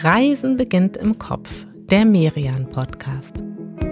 Reisen beginnt im Kopf, der Merian-Podcast.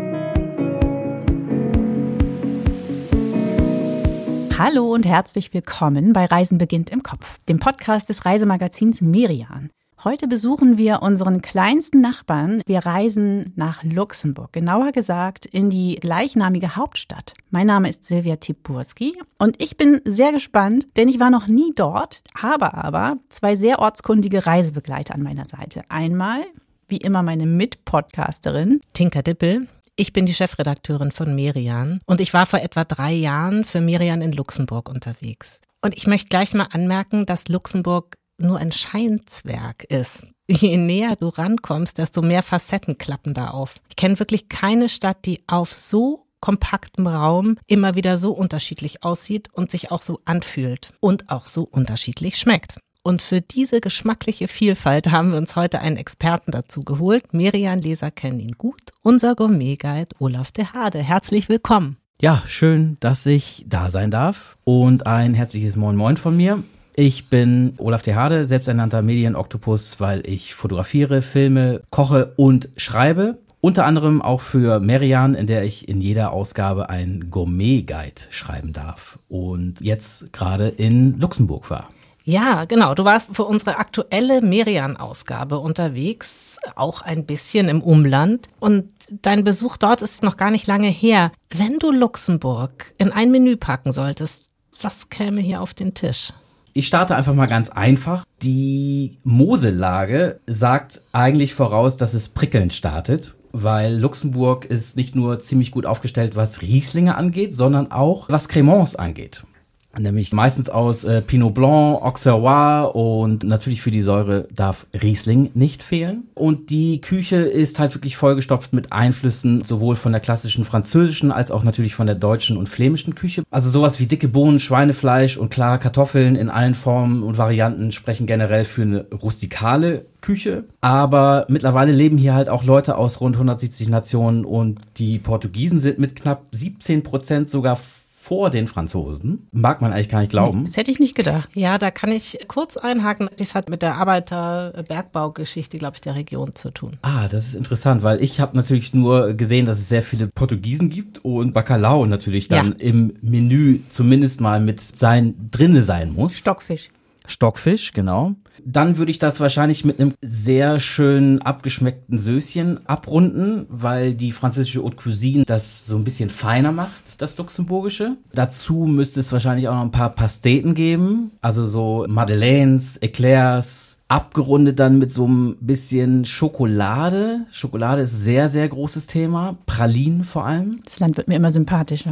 Hallo und herzlich willkommen bei Reisen beginnt im Kopf, dem Podcast des Reisemagazins Merian. Heute besuchen wir unseren kleinsten Nachbarn. Wir reisen nach Luxemburg, genauer gesagt in die gleichnamige Hauptstadt. Mein Name ist Silvia Tyburski und ich bin sehr gespannt, denn ich war noch nie dort, habe aber zwei sehr ortskundige Reisebegleiter an meiner Seite. Einmal, wie immer, meine Mitpodcasterin Tinka Dippel. Ich bin die Chefredakteurin von Merian und ich war vor etwa 3 Jahren für Merian in Luxemburg unterwegs. Und ich möchte gleich mal anmerken, dass Luxemburg nur ein Scheinzwerg ist. Je näher du rankommst, desto mehr Facetten klappen da auf. Ich kenne wirklich keine Stadt, die auf so kompaktem Raum immer wieder so unterschiedlich aussieht und sich auch so anfühlt und auch so unterschiedlich schmeckt. Und für diese geschmackliche Vielfalt haben wir uns heute einen Experten dazu geholt. Merian-Leser kennen ihn gut, unser Gourmet-Guide Olaf de Hade. Herzlich willkommen. Ja, schön, dass ich da sein darf und ein herzliches Moin Moin von mir. Ich bin Olaf de Hade, selbsternannter Medien-Oktopus, weil ich fotografiere, filme, koche und schreibe. Unter anderem auch für Merian, in der ich in jeder Ausgabe ein Gourmet-Guide schreiben darf und jetzt gerade in Luxemburg war. Ja, genau. Du warst für unsere aktuelle Merian-Ausgabe unterwegs, auch ein bisschen im Umland. Und dein Besuch dort ist noch gar nicht lange her. Wenn du Luxemburg in ein Menü packen solltest, was käme hier auf den Tisch? Ich starte einfach mal ganz einfach. Die Mosellage sagt eigentlich voraus, dass es prickelnd startet, weil Luxemburg ist nicht nur ziemlich gut aufgestellt, was Rieslinge angeht, sondern auch was Crémants angeht. Nämlich meistens aus Pinot Blanc, Auxerrois und natürlich für die Säure darf Riesling nicht fehlen. Und die Küche ist halt wirklich vollgestopft mit Einflüssen sowohl von der klassischen französischen als auch natürlich von der deutschen und flämischen Küche. Also sowas wie dicke Bohnen, Schweinefleisch und klare Kartoffeln in allen Formen und Varianten sprechen generell für eine rustikale Küche. Aber mittlerweile leben hier halt auch Leute aus rund 170 Nationen und die Portugiesen sind mit knapp 17% sogar vor den Franzosen. Mag man eigentlich gar nicht glauben. Das hätte ich nicht gedacht. Ja, da kann ich kurz einhaken. Das hat mit der Arbeiter-Bergbaugeschichte, glaube ich, der Region zu tun. Ah, das ist interessant, weil ich habe natürlich nur gesehen, dass es sehr viele Portugiesen gibt und Bacalhau natürlich dann im Menü zumindest mal mit drinne sein muss. Stockfisch, genau. Dann würde ich das wahrscheinlich mit einem sehr schön abgeschmeckten Söschen abrunden, weil die französische Haute Cuisine das so ein bisschen feiner macht, das Luxemburgische. Dazu müsste es wahrscheinlich auch noch ein paar Pasteten geben, also so Madeleines, Eclairs, abgerundet dann mit so ein bisschen Schokolade. Schokolade ist sehr, sehr großes Thema. Pralinen vor allem. Das Land wird mir immer sympathischer.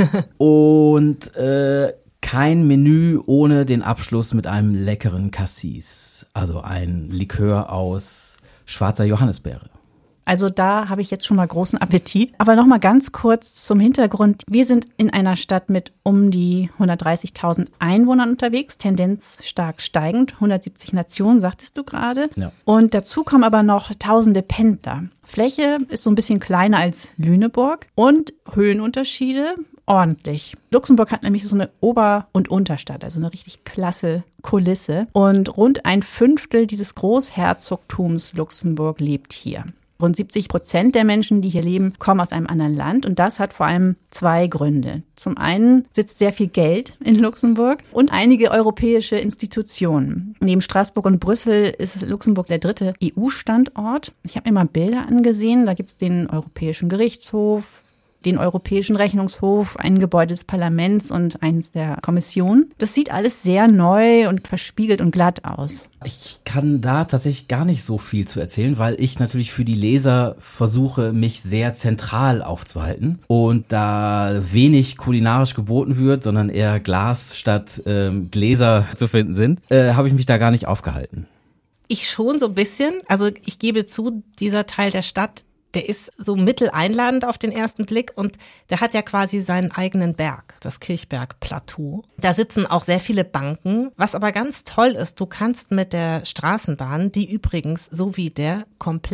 Und kein Menü ohne den Abschluss mit einem leckeren Cassis, also ein Likör aus schwarzer Johannisbeere. Also da habe ich jetzt schon mal großen Appetit. Aber noch mal ganz kurz zum Hintergrund. Wir sind in einer Stadt mit um die 130.000 Einwohnern unterwegs, Tendenz stark steigend, 170 Nationen, sagtest du gerade. Ja. Und dazu kommen aber noch tausende Pendler. Fläche ist so ein bisschen kleiner als Lüneburg und Höhenunterschiede ordentlich. Luxemburg hat nämlich so eine Ober- und Unterstadt, also eine richtig klasse Kulisse. Und rund 1/5 dieses Großherzogtums Luxemburg lebt hier. Rund 70% der Menschen, die hier leben, kommen aus einem anderen Land und das hat vor allem 2 Gründe. Zum einen sitzt sehr viel Geld in Luxemburg und einige europäische Institutionen. Neben Straßburg und Brüssel ist Luxemburg der 3. EU-Standort. Ich habe mir mal Bilder angesehen, da gibt es den Europäischen Gerichtshof, den Europäischen Rechnungshof, ein Gebäude des Parlaments und eins der Kommission. Das sieht alles sehr neu und verspiegelt und glatt aus. Ich kann da tatsächlich gar nicht so viel zu erzählen, weil ich natürlich für die Leser versuche, mich sehr zentral aufzuhalten. Und da wenig kulinarisch geboten wird, sondern eher Glas statt Gläser zu finden sind, habe ich mich da gar nicht aufgehalten. Ich schon so ein bisschen. Also ich gebe zu, dieser Teil der Stadt, der ist so mitteleinladend auf den ersten Blick und der hat ja quasi seinen eigenen Berg, das Kirchberg-Plateau. Da sitzen auch sehr viele Banken. Was aber ganz toll ist, du kannst mit der Straßenbahn, die übrigens so wie der komplett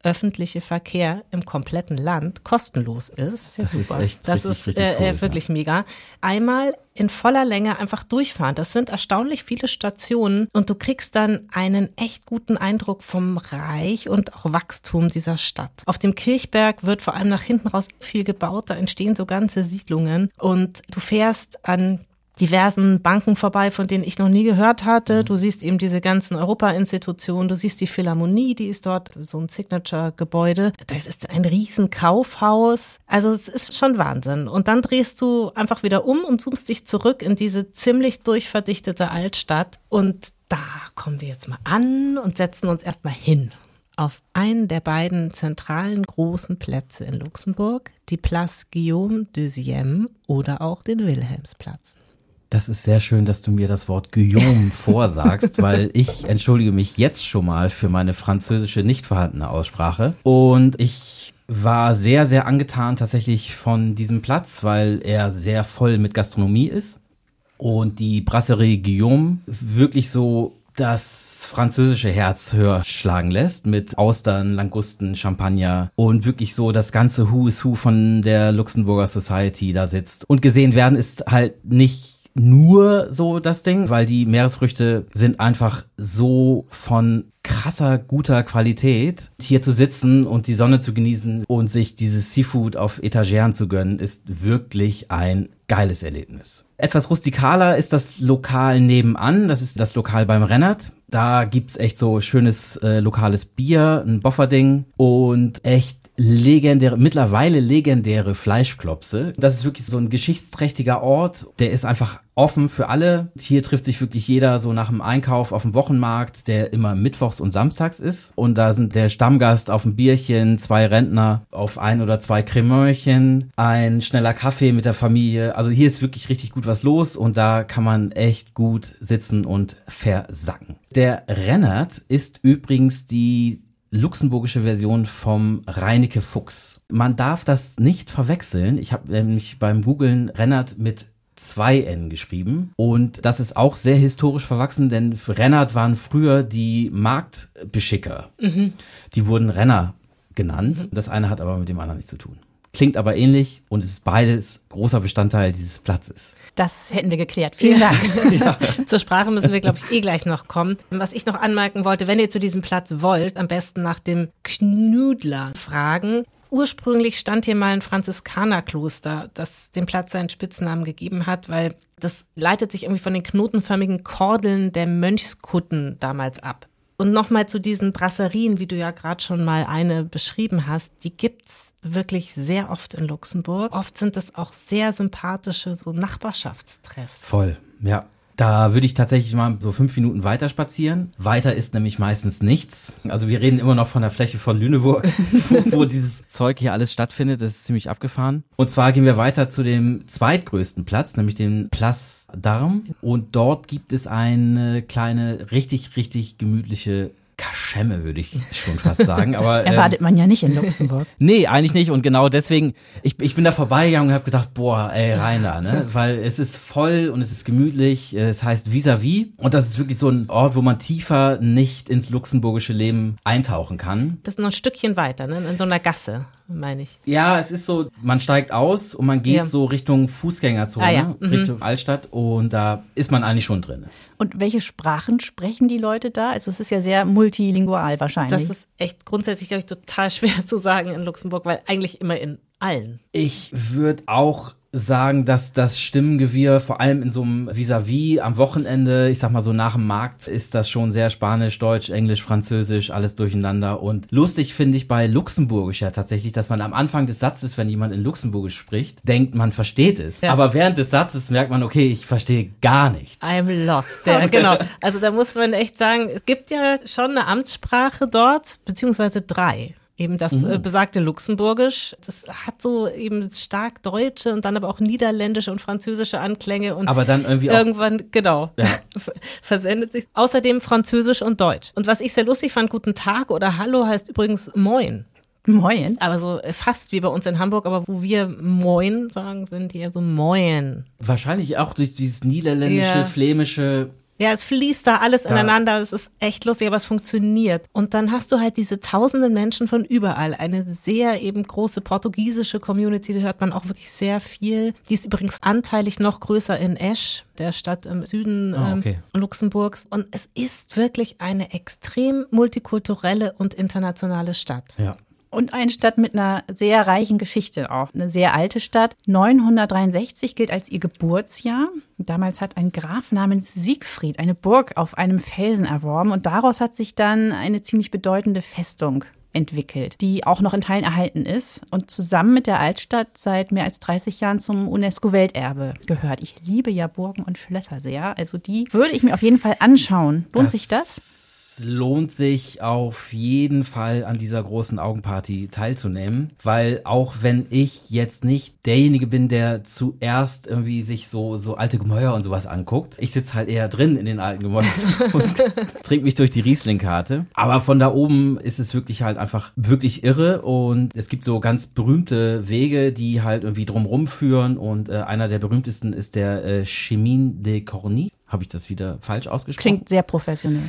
öffentliche Verkehr im kompletten Land kostenlos ist. Das ist echt Das richtig ist cool, wirklich mega. Einmal in voller Länge einfach durchfahren. Das sind erstaunlich viele Stationen und du kriegst dann einen echt guten Eindruck vom Reich und auch Wachstum dieser Stadt. Auf dem Kirchberg wird vor allem nach hinten raus viel gebaut, da entstehen so ganze Siedlungen und du fährst an diversen Banken vorbei, von denen ich noch nie gehört hatte. Du siehst eben diese ganzen Europa-Institutionen, du siehst die Philharmonie, die ist dort, so ein Signature-Gebäude. Das ist ein riesen Kaufhaus. Also es ist schon Wahnsinn. Und dann drehst du einfach wieder um und zoomst dich zurück in diese ziemlich durchverdichtete Altstadt. Und da kommen wir jetzt mal an und setzen uns erstmal hin auf einen der beiden zentralen großen Plätze in Luxemburg, die Place Guillaume II oder auch den Wilhelmsplatz. Das ist sehr schön, dass du mir das Wort Guillaume vorsagst, weil ich entschuldige mich jetzt schon mal für meine französische nicht vorhandene Aussprache. Und ich war sehr, sehr angetan tatsächlich von diesem Platz, weil er sehr voll mit Gastronomie ist. Und die Brasserie Guillaume wirklich so das französische Herz höher schlagen lässt mit Austern, Langusten, Champagner und wirklich so das ganze Who is Who von der Luxemburger Society da sitzt. Und gesehen werden ist halt nicht nur so das Ding, weil die Meeresfrüchte sind einfach so von krasser, guter Qualität. Hier zu sitzen und die Sonne zu genießen und sich dieses Seafood auf Etageren zu gönnen, ist wirklich ein geiles Erlebnis. Etwas rustikaler ist das Lokal nebenan. Das ist das Lokal beim Rennert. Da gibt's echt so schönes lokales Bier, ein Bofferding und echt mittlerweile legendäre Fleischklopse. Das ist wirklich so ein geschichtsträchtiger Ort. Der ist einfach offen für alle. Hier trifft sich wirklich jeder so nach dem Einkauf auf dem Wochenmarkt, der immer mittwochs und samstags ist. Und da sind der Stammgast auf ein Bierchen, 2 Rentner auf 1 oder 2 Cremörchen, ein schneller Kaffee mit der Familie. Also hier ist wirklich richtig gut was los und da kann man echt gut sitzen und versacken. Der Rennert ist übrigens die luxemburgische Version vom Reineke Fuchs. Man darf das nicht verwechseln. Ich habe nämlich beim Googlen Rennert mit 2 N geschrieben und das ist auch sehr historisch verwachsen, denn Rennert waren früher die Marktbeschicker. Die wurden Renner genannt. Das eine hat aber mit dem anderen nichts zu tun. Klingt aber ähnlich und es ist beides großer Bestandteil dieses Platzes. Das hätten wir geklärt. Vielen Dank. Ja. Zur Sprache müssen wir, glaube ich, gleich noch kommen. Was ich noch anmerken wollte, wenn ihr zu diesem Platz wollt, am besten nach dem Knüdler fragen. Ursprünglich stand hier mal ein Franziskanerkloster, das dem Platz seinen Spitznamen gegeben hat, weil das leitet sich irgendwie von den knotenförmigen Kordeln der Mönchskutten damals ab. Und nochmal zu diesen Brasserien, wie du ja gerade schon mal eine beschrieben hast, die gibt's wirklich sehr oft in Luxemburg. Oft sind es auch sehr sympathische so Nachbarschaftstreffs. Voll, ja. Da würde ich tatsächlich mal so 5 Minuten weiter spazieren. Weiter ist nämlich meistens nichts. Also wir reden immer noch von der Fläche von Lüneburg, wo dieses Zeug hier alles stattfindet. Das ist ziemlich abgefahren. Und zwar gehen wir weiter zu dem zweitgrößten Platz, nämlich den Place d'Armes. Und dort gibt es eine kleine, richtig, richtig gemütliche Kaschemme, würde ich schon fast sagen. Aber erwartet man ja nicht in Luxemburg. Nee, eigentlich nicht. Und genau deswegen, ich bin da vorbeigegangen und habe gedacht, boah, ey, rein da, ne? Weil es ist voll und es ist gemütlich. Es heißt Vis-à-vis. Und das ist wirklich so ein Ort, wo man tiefer nicht ins luxemburgische Leben eintauchen kann. Das ist noch ein Stückchen weiter, ne? In so einer Gasse, meine ich. Ja, es ist so, man steigt aus und man geht so Richtung Fußgängerzone, Richtung Altstadt. Und da ist man eigentlich schon drin. Und welche Sprachen sprechen die Leute da? Also es ist ja sehr multilingual wahrscheinlich. Das ist echt grundsätzlich, glaube ich, total schwer zu sagen in Luxemburg, weil eigentlich immer in allen. Ich würde auch sagen, dass das Stimmengewirr vor allem in so einem Vis-à-vis am Wochenende, ich sag mal so nach dem Markt, ist das schon sehr Spanisch, Deutsch, Englisch, Französisch, alles durcheinander. Und lustig finde ich bei Luxemburgisch ja tatsächlich, dass man am Anfang des Satzes, wenn jemand in Luxemburgisch spricht, denkt, man versteht es. Ja. Aber während des Satzes merkt man, okay, ich verstehe gar nichts. I'm lost. Ja, genau. Also da muss man echt sagen, es gibt ja schon eine Amtssprache dort, beziehungsweise 3. Eben das besagte Luxemburgisch, das hat so eben stark deutsche und dann aber auch niederländische und französische Anklänge und aber dann irgendwie irgendwann, versendet sich. Außerdem Französisch und Deutsch. Und was ich sehr lustig fand, guten Tag oder Hallo heißt übrigens Moin. Moin? Aber so fast wie bei uns in Hamburg, aber wo wir Moin sagen, würden die eher so Moin. Wahrscheinlich auch durch dieses niederländische, flämische. Ja, es fließt da alles ineinander. Es ist echt lustig, aber es funktioniert. Und dann hast du halt diese tausenden Menschen von überall. Eine sehr eben große portugiesische Community, da hört man auch wirklich sehr viel. Die ist übrigens anteilig noch größer in Esch, der Stadt im Süden Luxemburgs. Und es ist wirklich eine extrem multikulturelle und internationale Stadt. Ja. Und eine Stadt mit einer sehr reichen Geschichte auch. Eine sehr alte Stadt. 963 gilt als ihr Geburtsjahr. Damals hat ein Graf namens Siegfried eine Burg auf einem Felsen erworben. Und daraus hat sich dann eine ziemlich bedeutende Festung entwickelt, die auch noch in Teilen erhalten ist und zusammen mit der Altstadt seit mehr als 30 Jahren zum UNESCO-Welterbe gehört. Ich liebe ja Burgen und Schlösser sehr. Also die würde ich mir auf jeden Fall anschauen. Lohnt sich das? Es lohnt sich auf jeden Fall an dieser großen Augenparty teilzunehmen, weil auch wenn ich jetzt nicht derjenige bin, der zuerst irgendwie sich so alte Gemäuer und sowas anguckt, ich sitze halt eher drin in den alten Gemäuern und trinke mich durch die Riesling-Karte. Aber von da oben ist es wirklich halt einfach wirklich irre und es gibt so ganz berühmte Wege, die halt irgendwie drumrum führen und einer der berühmtesten ist der Chemin de Corny. Habe ich das wieder falsch ausgesprochen? Klingt sehr professionell.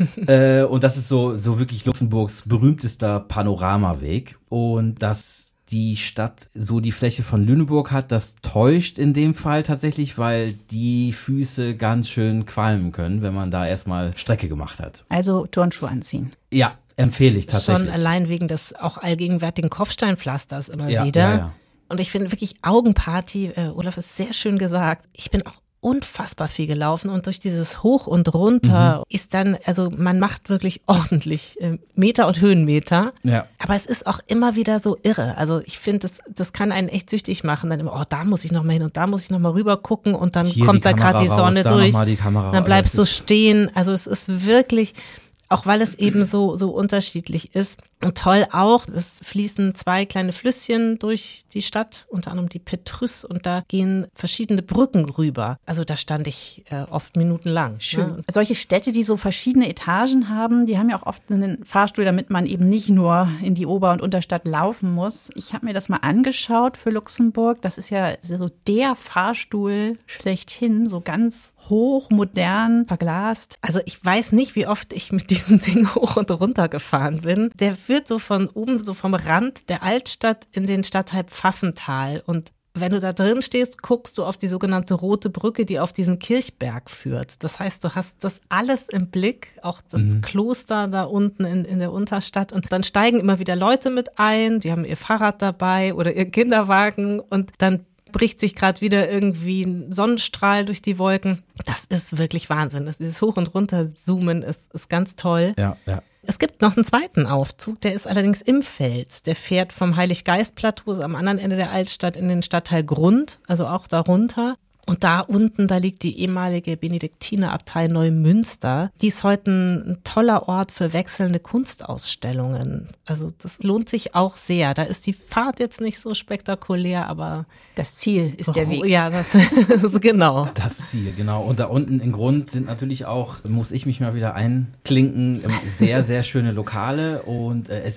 Und das ist so wirklich Luxemburgs berühmtester Panoramaweg. Und dass die Stadt so die Fläche von Lüneburg hat, das täuscht in dem Fall tatsächlich, weil die Füße ganz schön qualmen können, wenn man da erstmal Strecke gemacht hat. Also Turnschuhe anziehen. Ja, empfehle ich tatsächlich. Schon allein wegen des auch allgegenwärtigen Kopfsteinpflasters immer Ja, wieder. ja. Und ich finde wirklich Augenparty, Olaf ist sehr schön gesagt. Ich bin auch unfassbar viel gelaufen und durch dieses Hoch und Runter ist dann, also man macht wirklich ordentlich Meter und Höhenmeter. Ja. Aber es ist auch immer wieder so irre. Also ich finde, das kann einen echt süchtig machen. Dann immer, da muss ich noch mal hin und da muss ich noch mal rüber gucken und dann Hier kommt da gerade die Sonne raus, durch. Da noch mal die Kamera, dann bleibst du stehen. Also es ist wirklich, auch weil es eben so unterschiedlich ist. Und toll auch, es fließen 2 kleine Flüsschen durch die Stadt, unter anderem die Petrus, und da gehen verschiedene Brücken rüber. Also da stand ich oft minutenlang. Schön. Ne? Solche Städte, die so verschiedene Etagen haben, die haben ja auch oft einen Fahrstuhl, damit man eben nicht nur in die Ober- und Unterstadt laufen muss. Ich habe mir das mal angeschaut für Luxemburg. Das ist ja so der Fahrstuhl schlechthin, so ganz hoch, modern, verglast. Also ich weiß nicht, wie oft ich mit diesem Ding hoch und runter gefahren bin. Der führt so von oben, so vom Rand der Altstadt in den Stadtteil Pfaffental. Und wenn du da drin stehst, guckst du auf die sogenannte Rote Brücke, die auf diesen Kirchberg führt. Das heißt, du hast das alles im Blick, auch das Kloster da unten in der Unterstadt. Und dann steigen immer wieder Leute mit ein, die haben ihr Fahrrad dabei oder ihr Kinderwagen und dann bricht sich gerade wieder irgendwie ein Sonnenstrahl durch die Wolken. Das ist wirklich Wahnsinn. Dieses Hoch- und Runterzoomen ist ganz toll. Ja, ja. Es gibt noch einen zweiten Aufzug, der ist allerdings im Fels. Der fährt vom Heiliggeist-Plateau am anderen Ende der Altstadt in den Stadtteil Grund, also auch darunter. Und da unten, da liegt die ehemalige Benediktinerabtei Neumünster. Die ist heute ein toller Ort für wechselnde Kunstausstellungen. Also das lohnt sich auch sehr. Da ist die Fahrt jetzt nicht so spektakulär, aber das Ziel ist der Weg. Ja, das ist genau. Das Ziel, genau. Und da unten im Grund sind natürlich auch, muss ich mich mal wieder einklinken, sehr, sehr schöne Lokale. Und es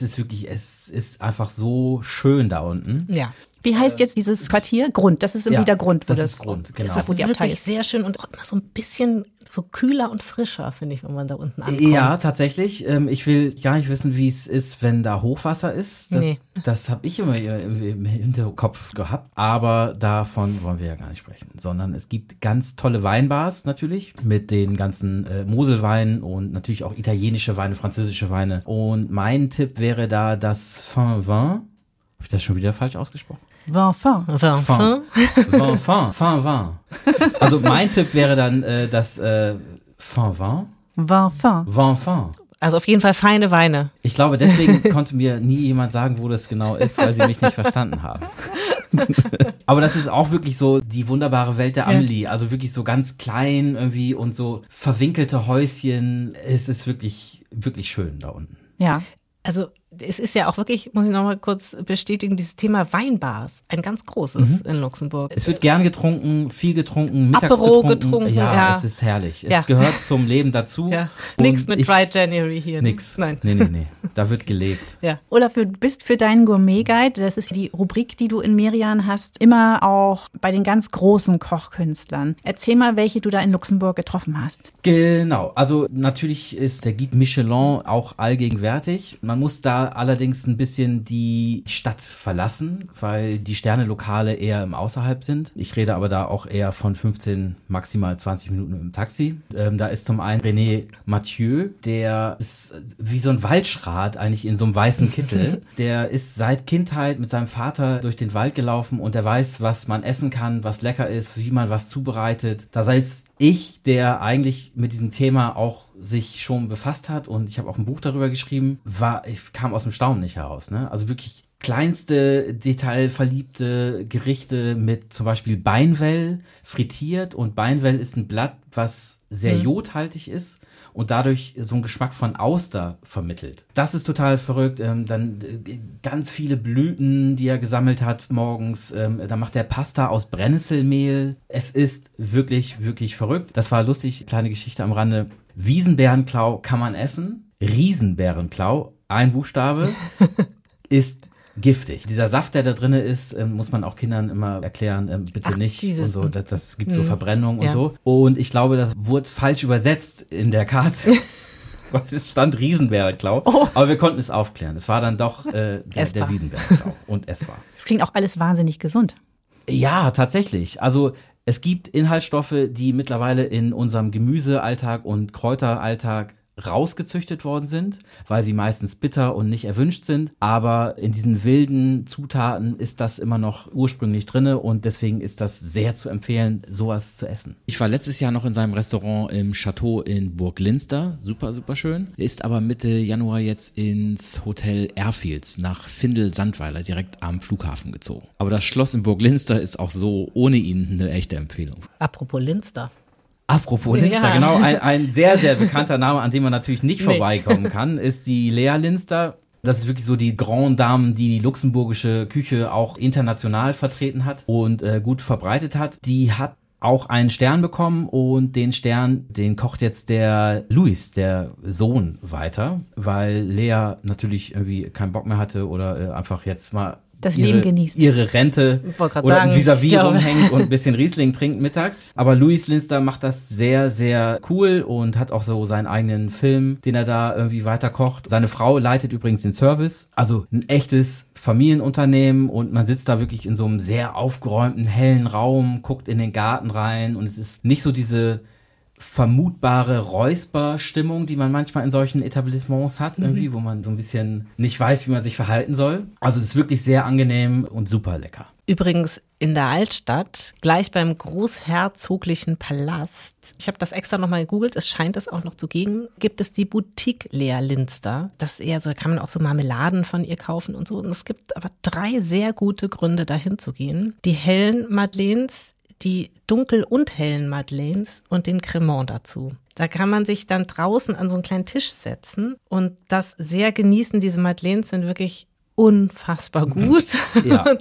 ist einfach so schön da unten. Ja. Wie heißt jetzt dieses Quartier? Grund. Das ist im Grund. Das ist Grund, genau. Das ist wo die Abtei wirklich ist. sehr schön und auch immer so ein bisschen so kühler und frischer, finde ich, wenn man da unten ankommt. Ja, tatsächlich. Ich will gar nicht wissen, wie es ist, wenn da Hochwasser ist. Das habe ich immer im Hinterkopf gehabt. Aber davon wollen wir ja gar nicht sprechen. Sondern es gibt ganz tolle Weinbars natürlich mit den ganzen Moselweinen und natürlich auch italienische Weine, französische Weine. Und mein Tipp wäre da das Fin Vin. Habe ich das schon wieder falsch ausgesprochen? Vin. Also mein Tipp wäre dann das Fin Vin. Also auf jeden Fall feine Weine. Ich glaube, deswegen konnte mir nie jemand sagen, wo das genau ist, weil sie mich nicht verstanden haben. Aber das ist auch wirklich so die wunderbare Welt der Amelie. Also wirklich so ganz klein irgendwie und so verwinkelte Häuschen. Es ist wirklich, wirklich schön da unten. Ja. Also es ist ja auch wirklich, muss ich noch mal kurz bestätigen, dieses Thema Weinbars, ein ganz großes in Luxemburg. Es wird gern getrunken, viel getrunken, mittags Apero getrunken. Ja, es ist herrlich. Es gehört zum Leben dazu. Ja. Nichts mit Dry January hier. Nix. Nein. Nee. Da wird gelebt. Ja. Olaf, du bist für deinen Gourmet-Guide, das ist die Rubrik, die du in Merian hast, immer auch bei den ganz großen Kochkünstlern. Erzähl mal, welche du da in Luxemburg getroffen hast. Genau, also natürlich ist der Guide Michelin auch allgegenwärtig. Man muss da allerdings ein bisschen die Stadt verlassen, weil die Sternelokale eher im Außerhalb sind. Ich rede aber da auch eher von 15, maximal 20 Minuten im Taxi. Da ist zum einen René Mathieu, der ist wie so ein Waldschrat eigentlich in so einem weißen Kittel. Der ist seit Kindheit mit seinem Vater durch den Wald gelaufen und der weiß, was man essen kann, was lecker ist, wie man was zubereitet. Da selbst ich, der eigentlich mit diesem Thema auch sich schon befasst hat und ich habe auch ein Buch darüber geschrieben, ich kam aus dem Staunen nicht heraus, ne? Also wirklich kleinste, detailverliebte Gerichte mit zum Beispiel Beinwell frittiert und Beinwell ist ein Blatt, was sehr jodhaltig ist und dadurch so einen Geschmack von Auster vermittelt. Das ist total verrückt. Dann ganz viele Blüten, die er gesammelt hat morgens. Da macht er Pasta aus Brennnesselmehl. Es ist wirklich, wirklich verrückt. Das war lustig, kleine Geschichte am Rande. Wiesenbärenklau kann man essen. Riesenbärenklau, ein Buchstabe, ist giftig. Dieser Saft, der da drin ist, muss man auch Kindern immer erklären, bitte nicht und so. Das gibt so Verbrennung und so. Und ich glaube, das wurde falsch übersetzt in der Karte. Es stand Riesenbärenklau, aber wir konnten es aufklären. Es war dann doch der Wiesenbärenklau und essbar. Das klingt auch alles wahnsinnig gesund. Ja, tatsächlich. Also es gibt Inhaltsstoffe, die mittlerweile in unserem Gemüsealltag und Kräuteralltag rausgezüchtet worden sind, weil sie meistens bitter und nicht erwünscht sind. Aber in diesen wilden Zutaten ist das immer noch ursprünglich drinne und deswegen ist das sehr zu empfehlen, sowas zu essen. Ich war letztes Jahr noch in seinem Restaurant im Chateau in Burg Linster. Super, super schön. Ist aber Mitte Januar jetzt ins Hotel Airfields nach Vindel-Sandweiler direkt am Flughafen gezogen. Aber das Schloss in Burg Linster ist auch so ohne ihn eine echte Empfehlung. Apropos Linster. Apropos Linster, genau, ein sehr, sehr bekannter Name, an dem man natürlich nicht vorbeikommen kann, ist die Lea Linster. Das ist wirklich so die Grande Dame, die die luxemburgische Küche auch international vertreten hat und gut verbreitet hat. Die hat auch einen Stern bekommen und den Stern, den kocht jetzt der Louis, der Sohn, weiter, weil Lea natürlich irgendwie keinen Bock mehr hatte oder einfach jetzt mal Leben genießt. Ihre Rente oder ein Vis-à-vis rumhängt und ein bisschen Riesling trinkt mittags. Aber Louis Linster macht das sehr, sehr cool und hat auch so seinen eigenen Film, den er da irgendwie weiter kocht. Seine Frau leitet übrigens den Service. Also ein echtes Familienunternehmen und man sitzt da wirklich in so einem sehr aufgeräumten, hellen Raum, guckt in den Garten rein und es ist nicht so diese vermutbare Räusperstimmung, die man manchmal in solchen Etablissements hat, irgendwie, wo man so ein bisschen nicht weiß, wie man sich verhalten soll. Also es ist wirklich sehr angenehm und super lecker. Übrigens in der Altstadt, gleich beim Großherzoglichen Palast, ich habe das extra nochmal gegoogelt, es scheint es auch noch zu geben, gibt es die Boutique Lea Linster. Das ist eher so, da kann man auch so Marmeladen von ihr kaufen und so. Und es gibt aber 3 sehr gute Gründe, dahin zu gehen. Die hellen Madeleines, die dunkel- und hellen Madeleines und den Cremant dazu. Da kann man sich dann draußen an so einen kleinen Tisch setzen und das sehr genießen. Diese Madeleines sind wirklich unfassbar gut. Ja. Und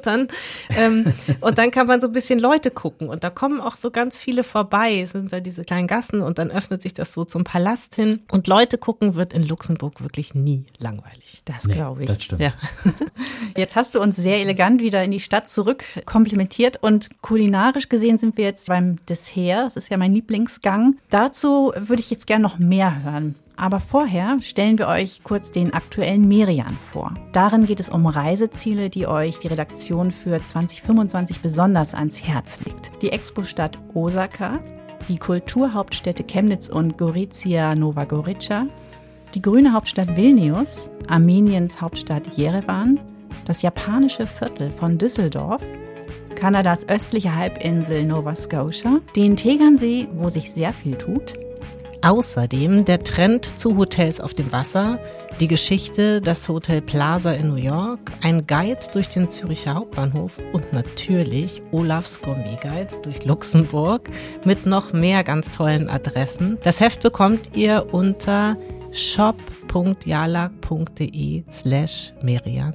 dann kann man so ein bisschen Leute gucken und da kommen auch so ganz viele vorbei. Es sind da diese kleinen Gassen und dann öffnet sich das so zum Palast hin und Leute gucken wird in Luxemburg wirklich nie langweilig. Das glaube ich. Das stimmt. Ja. Jetzt hast du uns sehr elegant wieder in die Stadt zurück komplimentiert und kulinarisch gesehen sind wir jetzt beim Dessert. Das ist ja mein Lieblingsgang. Dazu würde ich jetzt gerne noch mehr hören. Aber vorher stellen wir euch kurz den aktuellen Merian vor. Darin geht es um Reiseziele, die euch die Redaktion für 2025 besonders ans Herz legt. Die Expo-Stadt Osaka, die Kulturhauptstädte Chemnitz und Gorizia Nova Gorica, die grüne Hauptstadt Vilnius, Armeniens Hauptstadt Jerewan, das japanische Viertel von Düsseldorf, Kanadas östliche Halbinsel Nova Scotia, den Tegernsee, wo sich sehr viel tut, außerdem der Trend zu Hotels auf dem Wasser, die Geschichte, das Hotel Plaza in New York, ein Guide durch den Züricher Hauptbahnhof und natürlich Olafs Gourmet-Guide durch Luxemburg mit noch mehr ganz tollen Adressen. Das Heft bekommt ihr unter shop.jalak.de/Merian/.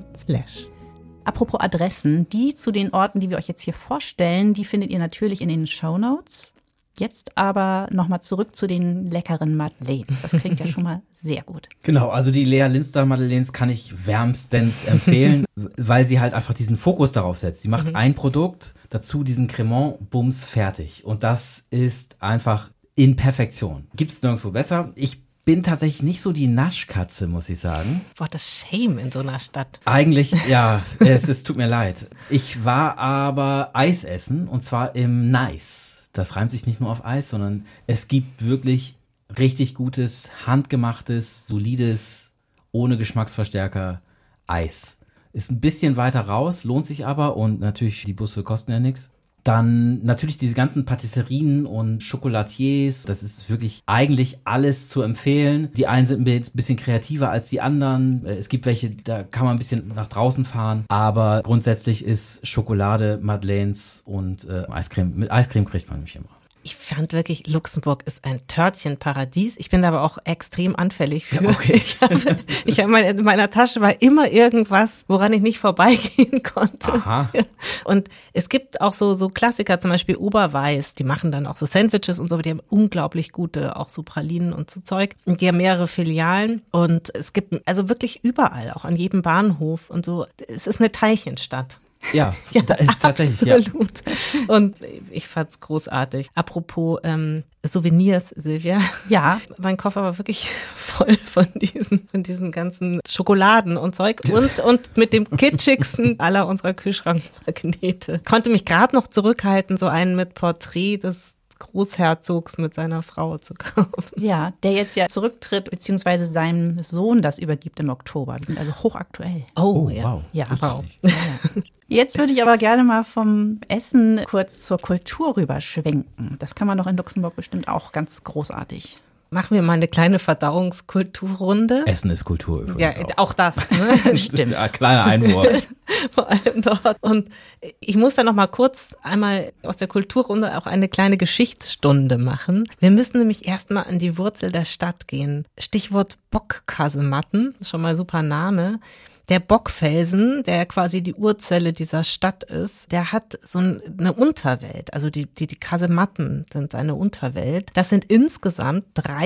Apropos Adressen, die zu den Orten, die wir euch jetzt hier vorstellen, die findet ihr natürlich in den Shownotes. Jetzt aber nochmal zurück zu den leckeren Madeleines. Das klingt ja schon mal sehr gut. Genau, also die Lea Linster Madeleines kann ich wärmstens empfehlen, weil sie halt einfach diesen Fokus darauf setzt. Sie macht ein Produkt, dazu diesen Cremant, bums, fertig. Und das ist einfach in Perfektion. Gibt's nirgendwo besser. Ich bin tatsächlich nicht so die Naschkatze, muss ich sagen. Boah, das Shame in so einer Stadt. Eigentlich, ja, es tut mir leid. Ich war aber Eis essen und zwar im Nice. Das reimt sich nicht nur auf Eis, sondern es gibt wirklich richtig gutes, handgemachtes, solides, ohne Geschmacksverstärker Eis. Ist ein bisschen weiter raus, lohnt sich aber und natürlich die Busse kosten ja nichts. Dann natürlich diese ganzen Patisserien und Chocolatiers. Das ist wirklich eigentlich alles zu empfehlen. Die einen sind ein bisschen kreativer als die anderen. Es gibt welche, da kann man ein bisschen nach draußen fahren. Aber grundsätzlich ist Schokolade, Madeleines und Eiscreme. Mit Eiscreme kriegt man mich immer. Ich fand wirklich, Luxemburg ist ein Törtchenparadies. Ich bin aber auch extrem anfällig für. Ja, okay. Ich habe in meiner Tasche war immer irgendwas, woran ich nicht vorbeigehen konnte. Aha. Und es gibt auch so Klassiker, zum Beispiel Oberweiß, die machen dann auch so Sandwiches und so, aber die haben unglaublich gute, auch so Pralinen und so Zeug. Und die haben mehrere Filialen und es gibt also wirklich überall, auch an jedem Bahnhof und so. Es ist eine Teilchenstadt. Ja, da ist tatsächlich, absolut. Ja. Und ich fand's großartig. Apropos Souvenirs, Silvia. Ja. Mein Koffer war wirklich voll von diesen ganzen Schokoladen und Zeug und mit dem kitschigsten aller unserer Kühlschrankmagnete. Konnte mich gerade noch zurückhalten, so einen mit Porträt des Großherzogs mit seiner Frau zu kaufen. Ja, der jetzt ja zurücktritt, beziehungsweise seinem Sohn das übergibt im Oktober. Die sind also hochaktuell. Oh ja. Wow. Ja, wow. Ja. Jetzt würde ich aber gerne mal vom Essen kurz zur Kultur rüberschwenken. Das kann man doch in Luxemburg bestimmt auch ganz großartig. Machen wir mal eine kleine Verdauungskulturrunde. Essen ist Kultur übrigens. Ja, auch das. Ne? Stimmt. Ja, kleiner Einwurf. Vor allem dort. Und ich muss da noch mal kurz einmal aus der Kulturrunde auch eine kleine Geschichtsstunde machen. Wir müssen nämlich erstmal an die Wurzel der Stadt gehen. Stichwort Bockkasematten, schon mal super Name. Der Bockfelsen, der quasi die Urzelle dieser Stadt ist, der hat so eine Unterwelt. Also die Kasematten sind eine Unterwelt. Das sind insgesamt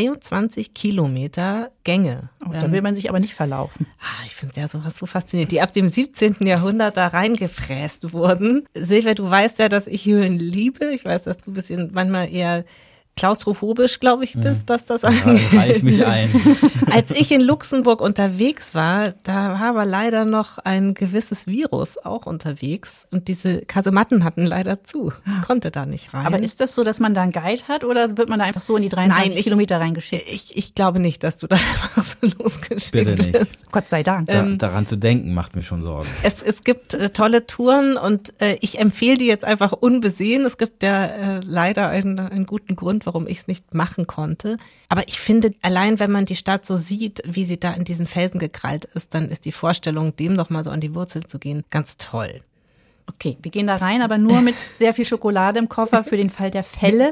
23 Kilometer Gänge. Oh, da will man sich aber nicht verlaufen. Ich finde ja sowas so faszinierend, die ab dem 17. Jahrhundert da reingefräst wurden. Silvia, du weißt ja, dass ich Höhlen liebe. Ich weiß, dass du ein bisschen manchmal eher klaustrophobisch, glaube ich, bist, was das angeht. Da reich mich ein. Als ich in Luxemburg unterwegs war, da war aber leider noch ein gewisses Virus auch unterwegs und diese Kasematten hatten leider zu. Ich konnte da nicht rein. Aber ist das so, dass man da einen Guide hat oder wird man da einfach so in die 23 Kilometer reingeschickt? Ich glaube nicht, dass du da einfach so losgeschickt Bitte nicht. wirst. Gott sei Dank. Daran zu denken, macht mir schon Sorgen. Es gibt tolle Touren und ich empfehle die jetzt einfach unbesehen. Es gibt ja leider einen guten Grund, warum ich es nicht machen konnte. Aber ich finde, allein wenn man die Stadt so sieht, wie sie da in diesen Felsen gekrallt ist, dann ist die Vorstellung, dem noch mal so an die Wurzel zu gehen, ganz toll. Okay, wir gehen da rein, aber nur mit sehr viel Schokolade im Koffer für den Fall der Fälle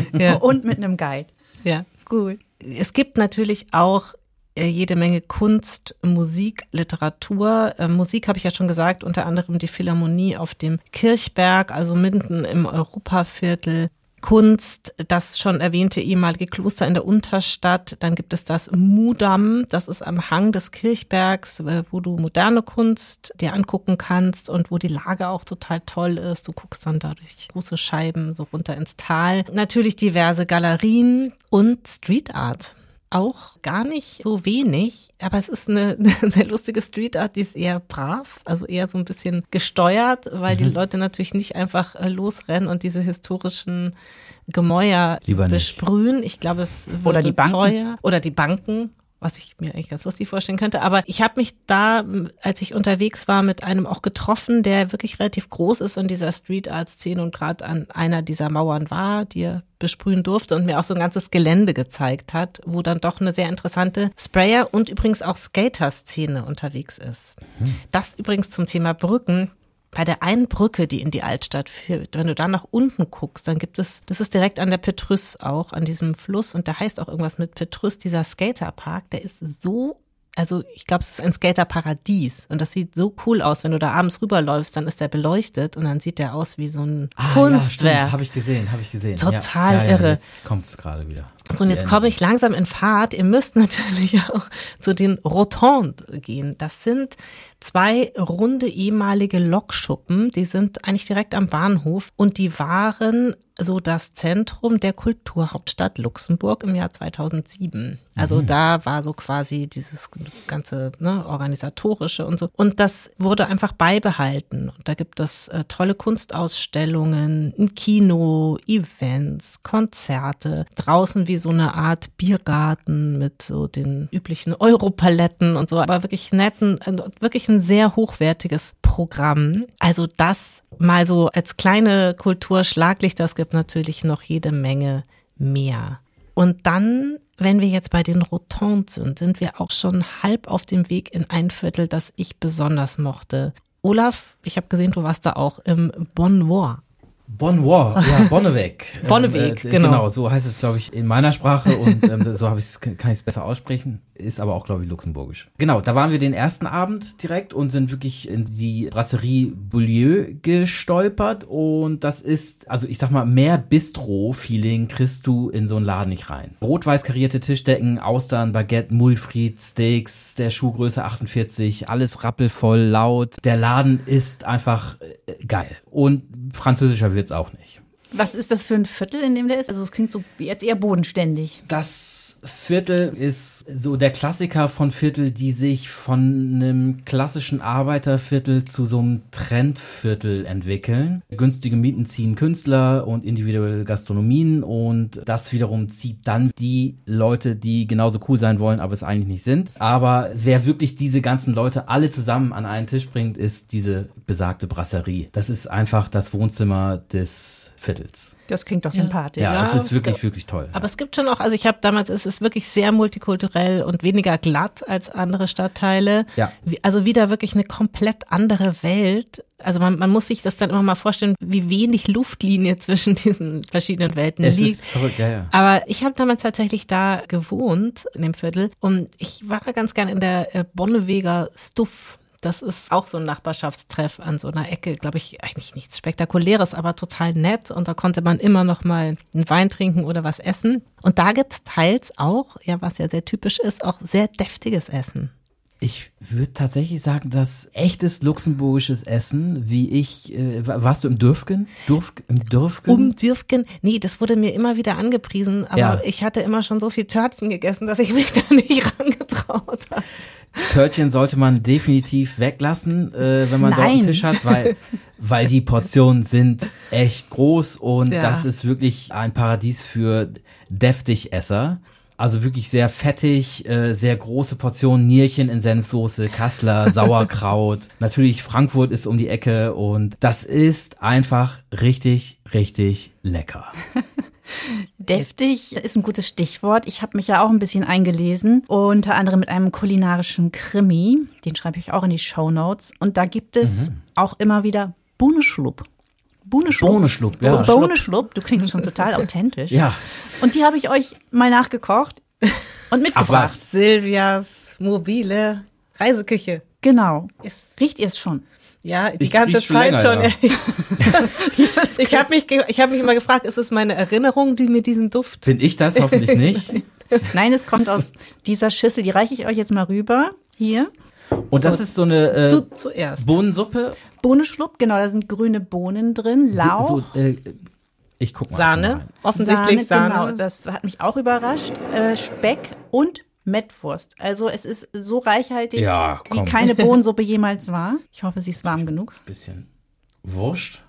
und mit einem Guide. Ja, gut. Es gibt natürlich auch jede Menge Kunst, Musik, Literatur. Musik habe ich ja schon gesagt, unter anderem die Philharmonie auf dem Kirchberg, also mitten im Europaviertel. Kunst, das schon erwähnte ehemalige Kloster in der Unterstadt. Dann gibt es das Mudam, das ist am Hang des Kirchbergs, wo du moderne Kunst dir angucken kannst und wo die Lage auch total toll ist. Du guckst dann da durch große Scheiben so runter ins Tal. Natürlich diverse Galerien und Street Art. Auch gar nicht so wenig, aber es ist eine sehr lustige Street Art, die ist eher brav, also eher so ein bisschen gesteuert, weil die Leute natürlich nicht einfach losrennen und diese historischen Gemäuer besprühen. Ich glaube, es würde teuer. Oder die Banken, was ich mir eigentlich ganz lustig vorstellen könnte. Aber ich habe mich da, als ich unterwegs war, mit einem auch getroffen, der wirklich relativ groß ist in dieser Street Art Szene und gerade an einer dieser Mauern war, die er besprühen durfte und mir auch so ein ganzes Gelände gezeigt hat, wo dann doch eine sehr interessante Sprayer- und übrigens auch Skater-Szene unterwegs ist. Das übrigens zum Thema Brücken. bei der einen Brücke, die in die Altstadt führt, wenn du da nach unten guckst, dann gibt es, das ist direkt an der Petrus auch, an diesem Fluss und der heißt auch irgendwas mit Petrus, dieser Skaterpark, der ist so, also ich glaube, es ist ein Skaterparadies und das sieht so cool aus, wenn du da abends rüberläufst, dann ist der beleuchtet und dann sieht der aus wie so ein Kunstwerk. Ja, habe ich gesehen. Total irre. Jetzt kommt es gerade wieder. So, und jetzt komme ich langsam in Fahrt. Ihr müsst natürlich auch zu den Rotondes gehen. Das sind 2 runde ehemalige Lokschuppen, die sind eigentlich direkt am Bahnhof und die waren so das Zentrum der Kulturhauptstadt Luxemburg im Jahr 2007. Also da war so quasi dieses ganze organisatorische und so. Und das wurde einfach beibehalten. Und da gibt es tolle Kunstausstellungen, ein Kino, Events, Konzerte, draußen wie so eine Art Biergarten mit so den üblichen Europaletten und so, aber wirklich wirklich ein sehr hochwertiges Programm. Also das mal so als kleine Kulturschlaglichter, es gibt natürlich noch jede Menge mehr. Und dann, wenn wir jetzt bei den Rotondes sind wir auch schon halb auf dem Weg in ein Viertel, das ich besonders mochte. Olaf, ich habe gesehen, du warst da auch im Bonnevoie. Bonnevoie, ja, Bonneweg. Bonneweg, genau. Genau, so heißt es, glaube ich, in meiner Sprache und so kann ich es besser aussprechen, ist aber auch, glaube ich, luxemburgisch. Genau, da waren wir den ersten Abend direkt und sind wirklich in die Brasserie Beaulieu gestolpert und das ist, also ich sag mal, mehr Bistro-Feeling kriegst du in so einen Laden nicht rein. Rot-weiß karierte Tischdecken, Austern, Baguette, Moulfried, Steaks, der Schuhgröße 48, alles rappelvoll, laut. Der Laden ist einfach geil und französischer wird's auch nicht. Was ist das für ein Viertel, in dem der ist? Also es klingt so jetzt eher bodenständig. Das Viertel ist so der Klassiker von Viertel, die sich von einem klassischen Arbeiterviertel zu so einem Trendviertel entwickeln. Günstige Mieten ziehen Künstler und individuelle Gastronomien und das wiederum zieht dann die Leute, die genauso cool sein wollen, aber es eigentlich nicht sind. Aber wer wirklich diese ganzen Leute alle zusammen an einen Tisch bringt, ist diese besagte Brasserie. Das ist einfach das Wohnzimmer des Viertels. Das klingt doch sympathisch. Ja, es ist wirklich toll. Aber es gibt schon auch, also ich habe damals, es ist wirklich sehr multikulturell und weniger glatt als andere Stadtteile. Ja. Also wieder wirklich eine komplett andere Welt. Also man muss sich das dann immer mal vorstellen, wie wenig Luftlinie zwischen diesen verschiedenen Welten liegt. Es ist verrückt, ja. Aber ich habe damals tatsächlich da gewohnt, in dem Viertel. Und ich war ganz gern in der Bonneweger Stuff. Das ist auch so ein Nachbarschaftstreff an so einer Ecke, glaube ich, eigentlich nichts Spektakuläres, aber total nett. Und da konnte man immer noch mal einen Wein trinken oder was essen. Und da gibt's teils auch, ja, was ja sehr typisch ist, auch sehr deftiges Essen. Ich würde tatsächlich sagen, dass echtes luxemburgisches Essen, wie ich, warst du im Dürfgen? Im Dürfgen? Dürfgen? Nee, das wurde mir immer wieder angepriesen, aber Ja. ich hatte immer schon so viel Törtchen gegessen, dass ich mich da nicht rangetraut habe. Törtchen sollte man definitiv weglassen, wenn man dort einen Nein. Tisch hat, weil die Portionen sind echt groß und Ja. das ist wirklich ein Paradies für Deftigesser. Also wirklich sehr fettig, sehr große Portionen, Nierchen in Senfsoße, Kassler, Sauerkraut. Natürlich Frankfurt ist um die Ecke und das ist einfach richtig, richtig lecker. Deftig ist ein gutes Stichwort. Ich habe mich ja auch ein bisschen eingelesen, unter anderem mit einem kulinarischen Krimi. Den schreibe ich auch in die Shownotes. Und da gibt es auch immer wieder Bohneschlupp. Bohneschlupp, ja. Bohneschlupp, du klingst schon total authentisch. Ja. Und die habe ich euch mal nachgekocht und mitgebracht. was? Silvias mobile Reiseküche. Genau. Ist- Riecht ihr es schon? Ja, die Ich ganze riech's schon Zeit länger, schon. ja. Ich habe mich immer gefragt, ist es meine Erinnerung, die mir diesen Duft? Bin ich das? Hoffentlich nicht. Nein, es kommt aus dieser Schüssel. Die reiche ich euch jetzt mal rüber. Hier. Und das ist so eine Du zuerst. Bohnensuppe. Bohnenschlupp, genau, da sind grüne Bohnen drin, Lauch. So, ich guck mal. Sahne, offensichtlich Sahne, Sahne. genau, das hat mich auch überrascht. Speck und Mettwurst. Also es ist so reichhaltig, Ja, wie komm. keine Bohnensuppe jemals war. Ich hoffe, sie ist warm genug. Bisschen Wurst.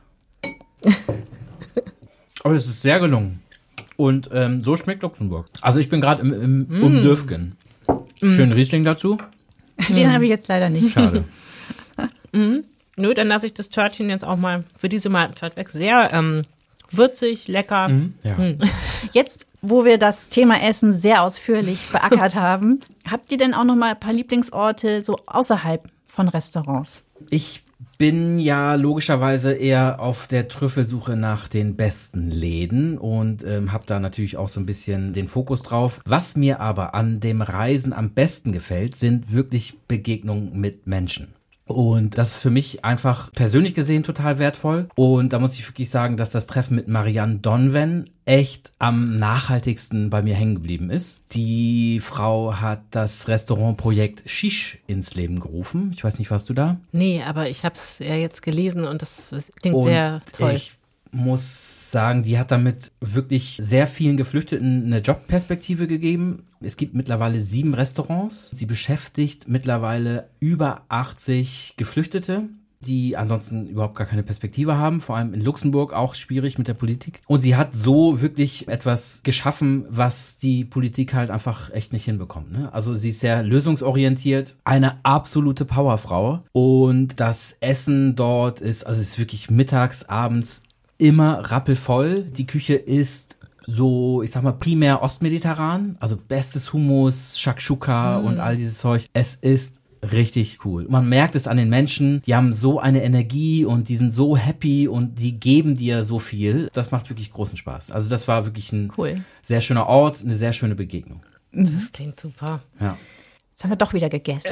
Aber es ist sehr gelungen. Und so schmeckt Luxemburg. Also ich bin gerade im Dürfgen. Schön Riesling dazu. Den habe ich jetzt leider nicht. Schade. Nö, dann lasse ich das Törtchen jetzt auch mal für diese Mahlzeit weg. Sehr würzig, lecker. Ja. Jetzt, wo wir das Thema Essen sehr ausführlich beackert haben, habt ihr denn auch noch mal ein paar Lieblingsorte so außerhalb von Restaurants? Ich bin ja logischerweise eher auf der Trüffelsuche nach den besten Läden und habe da natürlich auch so ein bisschen den Fokus drauf. Was mir aber an dem Reisen am besten gefällt, sind wirklich Begegnungen mit Menschen. Und das ist für mich einfach persönlich gesehen total wertvoll. Und da muss ich wirklich sagen, dass das Treffen mit Marianne Donven echt am nachhaltigsten bei mir hängen geblieben ist. Die Frau hat das Restaurantprojekt Shish ins Leben gerufen. Ich weiß nicht, warst du da? Nee, aber ich habe es ja jetzt gelesen und das klingt sehr toll. Ich muss sagen, die hat damit wirklich sehr vielen Geflüchteten eine Jobperspektive gegeben. Es gibt mittlerweile 7 Restaurants. Sie beschäftigt mittlerweile über 80 Geflüchtete, die ansonsten überhaupt gar keine Perspektive haben, vor allem in Luxemburg auch schwierig mit der Politik. Und sie hat so wirklich etwas geschaffen, was die Politik halt einfach echt nicht hinbekommt, ne? Also sie ist sehr lösungsorientiert, eine absolute Powerfrau und das Essen dort ist wirklich mittags, abends immer rappelvoll. Die Küche ist so, ich sag mal, primär ostmediterran, also bestes Hummus, Shakshuka und all dieses Zeug. Es ist richtig cool. Man merkt es an den Menschen, die haben so eine Energie und die sind so happy und die geben dir so viel. Das macht wirklich großen Spaß. Also das war wirklich ein sehr schöner Ort, eine sehr schöne Begegnung. Das klingt super. Ja. Jetzt haben wir doch wieder gegessen.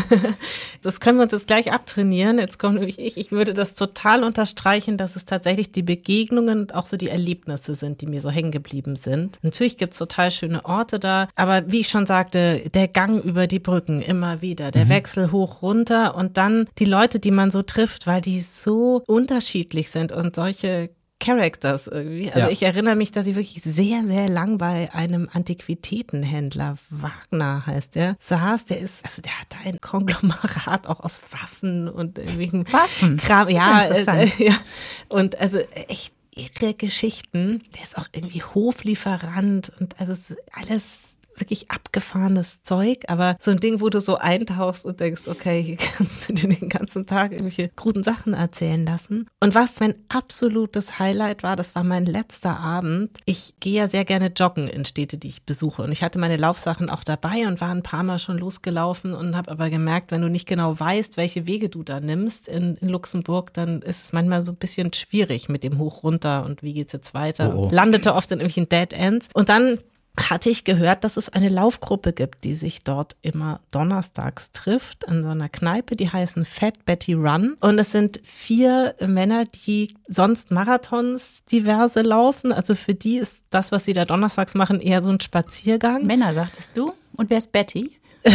Das können wir uns jetzt gleich abtrainieren. Jetzt kommt nämlich ich würde das total unterstreichen, dass es tatsächlich die Begegnungen und auch so die Erlebnisse sind, die mir so hängen geblieben sind. Natürlich gibt's total schöne Orte da, aber wie ich schon sagte, der Gang über die Brücken immer wieder, der Wechsel hoch, runter und dann die Leute, die man so trifft, weil die so unterschiedlich sind und solche Characters irgendwie. Also ich erinnere mich, dass ich wirklich sehr, sehr lang bei einem Antiquitätenhändler, Wagner heißt der, saß. Der hat da ein Konglomerat auch aus Waffen und irgendwelchen Kram. Ja, ja. Und also echt irre Geschichten. Der ist auch irgendwie Hoflieferant und also alles wirklich abgefahrenes Zeug, aber so ein Ding, wo du so eintauchst und denkst, okay, hier kannst du dir den ganzen Tag irgendwelche kruden Sachen erzählen lassen. Und was mein absolutes Highlight war, das war mein letzter Abend. Ich gehe ja sehr gerne joggen in Städte, die ich besuche und ich hatte meine Laufsachen auch dabei und war ein paar Mal schon losgelaufen und habe aber gemerkt, wenn du nicht genau weißt, welche Wege du da nimmst in Luxemburg, dann ist es manchmal so ein bisschen schwierig mit dem Hoch runter und wie geht's jetzt weiter. Oh. Landete oft in irgendwelchen Dead Ends und dann hatte ich gehört, dass es eine Laufgruppe gibt, die sich dort immer donnerstags trifft in so einer Kneipe, die heißen Fat Betty Run. Und es sind 4 Männer, die sonst Marathons diverse laufen. Also für die ist das, was sie da donnerstags machen, eher so ein Spaziergang. Männer, sagtest du? Und wer ist Betty?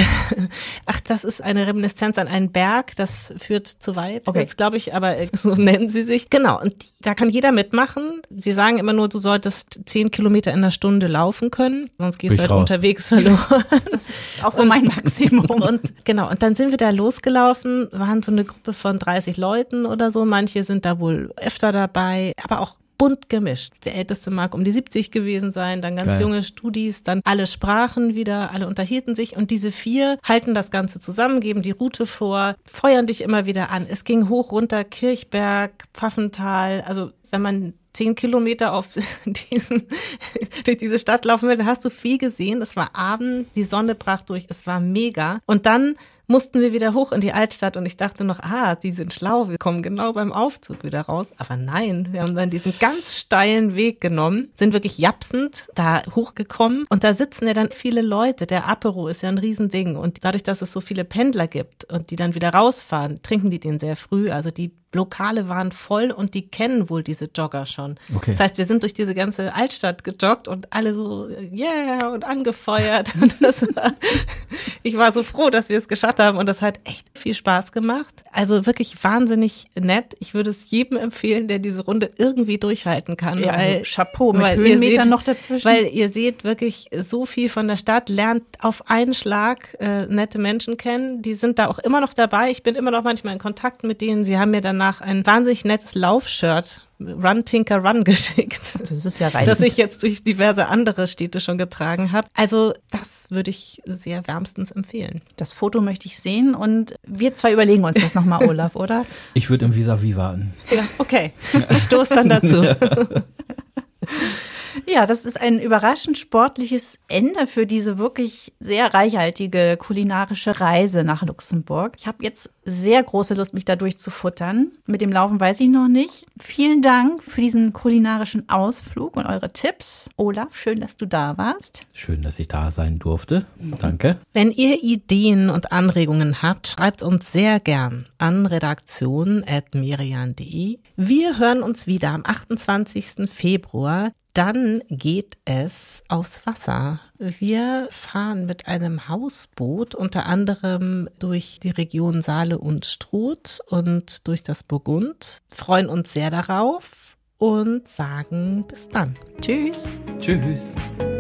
Ach, das ist eine Reminiszenz an einen Berg, das führt zu weit, jetzt glaube ich, aber so nennen sie sich. Genau, und da kann jeder mitmachen. Sie sagen immer nur, du solltest 10 Kilometer in der Stunde laufen können, sonst gehst du halt unterwegs verloren. Das ist auch so mein Maximum. Und genau, und dann sind wir da losgelaufen, waren so eine Gruppe von 30 Leuten oder so, manche sind da wohl öfter dabei, aber auch bunt gemischt. Der Älteste mag um die 70 gewesen sein, dann ganz junge Studis, dann alle sprachen wieder, alle unterhielten sich und diese 4 halten das Ganze zusammen, geben die Route vor, feuern dich immer wieder an. Es ging hoch, runter, Kirchberg, Pfaffental, also wenn man 10 Kilometer auf durch diese Stadt laufen will, dann hast du viel gesehen. Es war Abend, die Sonne brach durch, es war mega. Und dann mussten wir wieder hoch in die Altstadt und ich dachte noch, die sind schlau, wir kommen genau beim Aufzug wieder raus. Aber nein, wir haben dann diesen ganz steilen Weg genommen, sind wirklich japsend da hochgekommen und da sitzen ja dann viele Leute. Der Apero ist ja ein Riesending und dadurch, dass es so viele Pendler gibt und die dann wieder rausfahren, trinken die den sehr früh. Also die Lokale waren voll und die kennen wohl diese Jogger schon. Okay. Das heißt, wir sind durch diese ganze Altstadt gejoggt und alle so, yeah, und angefeuert. Und ich war so froh, dass wir es geschafft haben und das hat echt viel Spaß gemacht. Also wirklich wahnsinnig nett. Ich würde es jedem empfehlen, der diese Runde irgendwie durchhalten kann. Ja, weil, also Chapeau mit Höhenmetern noch dazwischen. Weil ihr seht wirklich so viel von der Stadt, lernt auf einen Schlag nette Menschen kennen. Die sind da auch immer noch dabei. Ich bin immer noch manchmal in Kontakt mit denen. Sie haben mir danach ein wahnsinnig nettes Laufshirt, Run Tinker Run, geschickt. Das ist ja reich. Das ich jetzt durch diverse andere Städte schon getragen habe. Also das würde ich sehr wärmstens empfehlen. Das Foto möchte ich sehen und wir 2 überlegen uns das nochmal, Olaf, oder? Ich würde im Vis-à-vis warten. Ja, okay. Ich stoße dann dazu. Ja, das ist ein überraschend sportliches Ende für diese wirklich sehr reichhaltige kulinarische Reise nach Luxemburg. Ich habe jetzt sehr große Lust, mich da durchzufuttern. Mit dem Laufen weiß ich noch nicht. Vielen Dank für diesen kulinarischen Ausflug und eure Tipps. Olaf, schön, dass du da warst. Schön, dass ich da sein durfte. Danke. Wenn ihr Ideen und Anregungen habt, schreibt uns sehr gern an redaktion@merian.de. Wir hören uns wieder am 28. Februar. Dann geht es aufs Wasser. Wir fahren mit einem Hausboot unter anderem durch die Region Saale und Struth und durch das Burgund. Freuen uns sehr darauf und sagen bis dann. Tschüss. Tschüss.